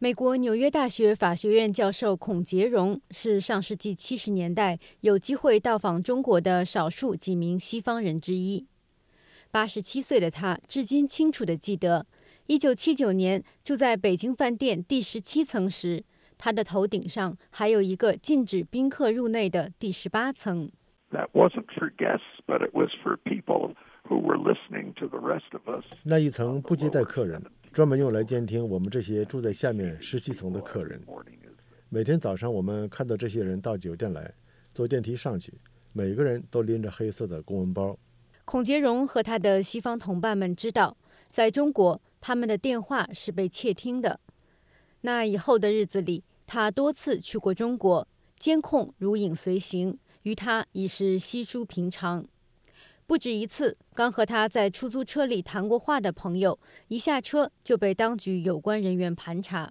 美国纽约大学法学院教授孔杰荣是上世纪70年代有机会到访中国的少数几名西方人之一。87岁的他至今清楚地记得，1979年住在北京饭店第17层时，他的头顶上还有一个禁止宾客入内的第18层。 That wasn't for guests, but it was for people who were listening to the rest of us. 那一层不接待客人，专门用来监听我们这些住在下面17层的客人。每天早上我们看到这些人到酒店来，坐电梯上去，每个人都拎着黑色的公文包。 孔杰荣和他的西方同伴们知道，在中国他们的电话是被窃听的。那以后的日子里，他多次去过中国，监控如影随形，于他已是稀疏平常。不止一次，刚和他在出租车里谈过话的朋友，一下车就被当局有关人员盘查。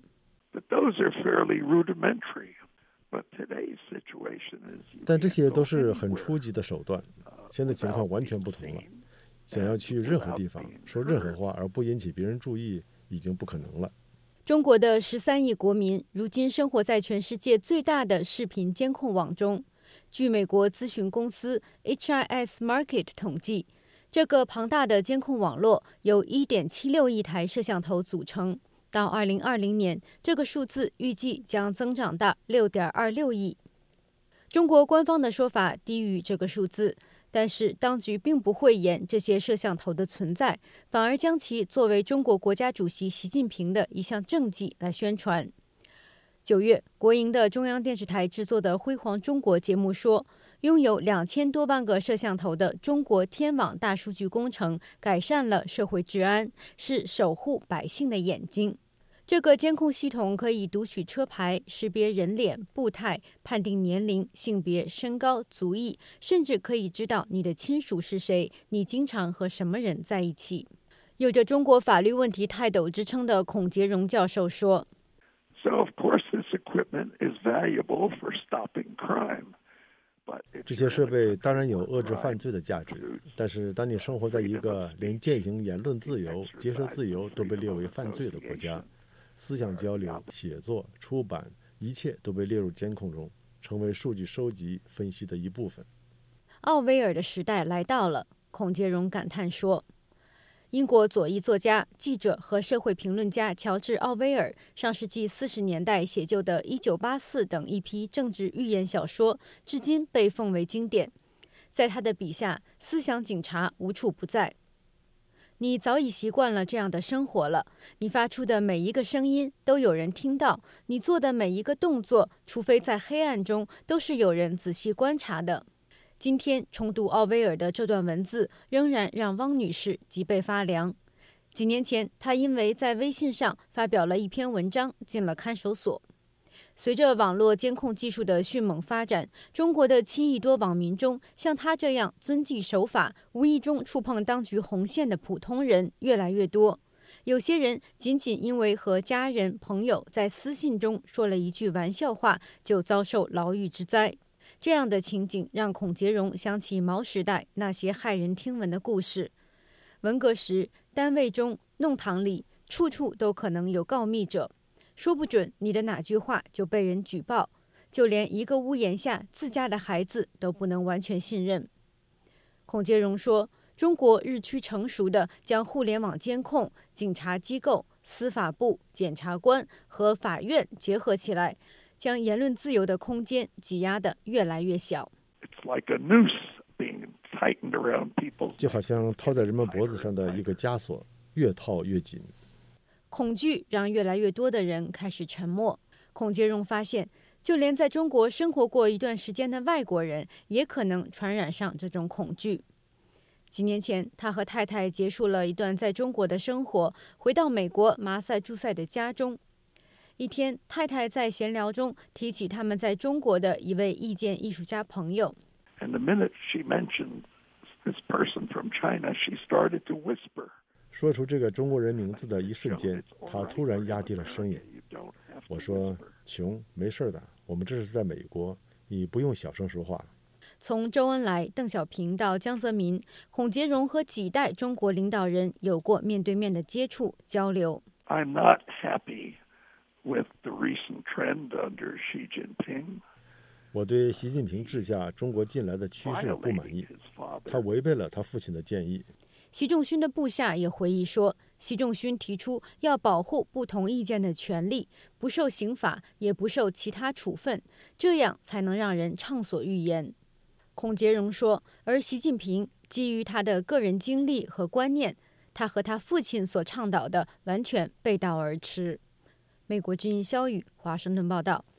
但这些都是很初级的手段，现在情况完全不同了。想要去任何地方说任何话而不引起别人注意，已经不可能了。 中国的13亿国民如今生活在全世界最大的视频监控网中。据美国咨询公司 HIS Market 统计，这个庞大的监控网络由 1.76 亿台摄像头组成。到2020年，这个数字预计将增长到 6.26 亿。中国官方的说法低于这个数字，但是当局并不讳言这些摄像头的存在，反而将其作为中国国家主席习近平的一项政绩来宣传。9月，国营的中央电视台制作的《辉煌中国》节目说，拥有2000多万个摄像头的中国天网大数据工程改善了社会治安，是守护百姓的眼睛。这个监控系统可以读取车牌、识别人脸、步态、判定年龄、性别、身高、族裔，甚至可以知道你的亲属是谁，你经常和什么人在一起。有着中国法律问题泰斗之称的孔杰荣教授说， So of course this equipment is valuable for stopping crime. 这些设备当然有遏制犯罪的价值，但是当你生活在一个连践行言论自由、结社自由都被列为犯罪的国家，思想交流、写作、出版，一切都被列入监控中，成为数据收集、分析的一部分。 奥威尔的时代来到了，孔杰荣感叹说。英国左翼作家、记者和社会评论家乔治·奥威尔上世纪40年代写就的《1984》等一批政治寓言小说，至今被奉为经典。在他的笔下，思想警察无处不在。你早已习惯了这样的生活了，你发出的每一个声音都有人听到，你做的每一个动作，除非在黑暗中，都是有人仔细观察的。今天重读奥威尔的这段文字，仍然让汪女士脊背发凉。几年前，她因为在微信上发表了一篇文章，进了看守所。随着网络监控技术的迅猛发展，中国的7亿多网民中，像她这样遵纪守法、无意中触碰当局红线的普通人越来越多。有些人仅仅因为和家人、朋友在私信中说了一句玩笑话，就遭受牢狱之灾。这样的情景让孔杰荣想起毛时代那些骇人听闻的故事。文革时，单位中、弄堂里，处处都可能有告密者，说不准你的哪句话就被人举报，就连一个屋檐下自家的孩子都不能完全信任。孔杰荣说，中国日趋成熟地将互联网监控、警察机构、司法部、检察官和法院结合起来，将言论自由的空间挤压得越来越小。 就好像套在人们脖子上的一个枷锁，越套越紧。 恐惧让越来越多的人开始沉默。孔杰荣发现，就连在中国生活过一段时间的外国人，也可能传染上这种恐惧。几年前，他和太太结束了一段在中国的生活，回到美国马萨诸塞的家中。一天，太太在闲聊中提起他们在中国的一位意见艺术家朋友。 说出这个中国人名字的一瞬间，他突然压低了声音。我说：“琼，没事的，我们这是在美国，你不用小声说话。” 从周恩来、邓小平到江泽民，孔杰荣和几代中国领导人有过面对面的接触交流。 I'm not happy with the recent trend under Xi Jinping. 我对习近平治下中国近来的趋势不满意，他违背了他父亲的建议。 习仲勋的部下也回忆说，习仲勋提出要保护不同意见的权利，不受刑法，也不受其他处分，这样才能让人畅所欲言。孔杰荣说，而习近平基于他的个人经历和观念，他和他父亲所倡导的完全背道而驰。美国之音肖宇华盛顿报道。